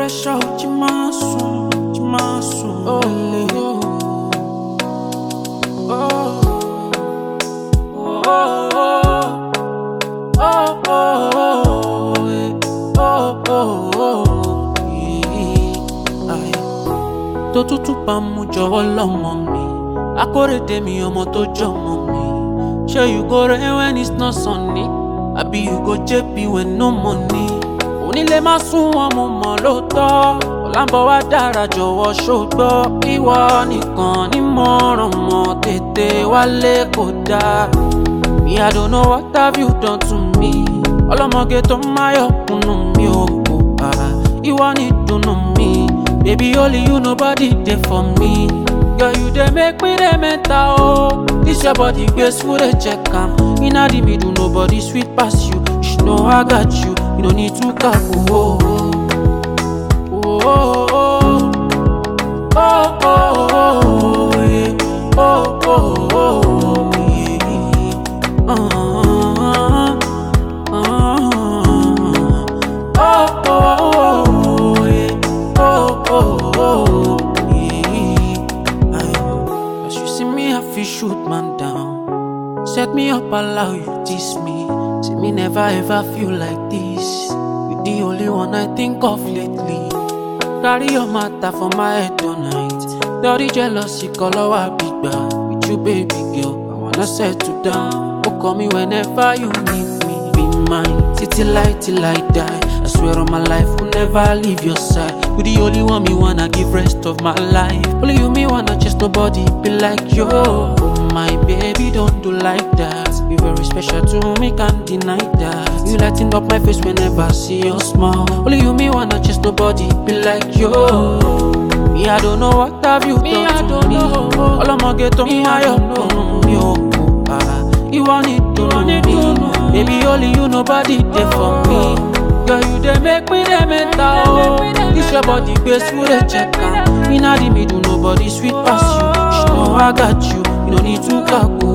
special, Chimasu, oh, oh, oh, oh, oh, oh, yeah. To tutu pa mu jọ̀wọ́ lọ́mọ mi, akórèdé mi ọmọ tó jọmọ mi. Sure you go rain when it's not sunny, àbí you go JP when no money. Onílé má sún wọn mo mọ̀ lóòótọ́, ọ̀làǹbọ̀ wá dára jọ̀wọ́ ṣògbọ́. Ìwọ nìkan ní mọ̀ràn mọ́ tètè wálé kò dáa. Me I don't know what have you done to me. Ọlọ́mọge tó máyọ̀ kùnú mi ò kò bá. Ìwọ ní dùnnú mi, baby only you nobody dey for me. Girl you dey make me dey mental oh. This your body grace full dey check am. Inna the middle nobody sweet pass you. You should know I got you. You don't need to kaku oh oh oh oh oh oh yeah. Oh oh oh yeah. Oh oh yeah. Oh oh yeah. As you see me, I feel shoot man down. Set me up, allow you tease me. See me never ever feel like this. You the only one I think of lately. Carry your matter for my head tonight. Dirty jealousy, color I big bad. With you baby girl, I wanna settle down. Oh call me whenever you need me. Be mine, till I die. I swear on my life will never leave your side. You the only one me wanna give rest of my life. Only you me wanna just nobody be like you. My baby don't do like that. You very special to me, can't deny that. You lighten up my face whenever I see your smile. Only you me wanna just nobody be like you. Me I don't know what have you done to me. Ọlọ́mọge tó máyọ̀ kùnú mi ò kò bá. Ìwọ ní dùnnú mi, baby only you nobody dey for me. Girl you dey make me dey mental oh. This your body grace full dey check am. Inna the middle nobody sweet pass you. You know I got you. You don't need to kaku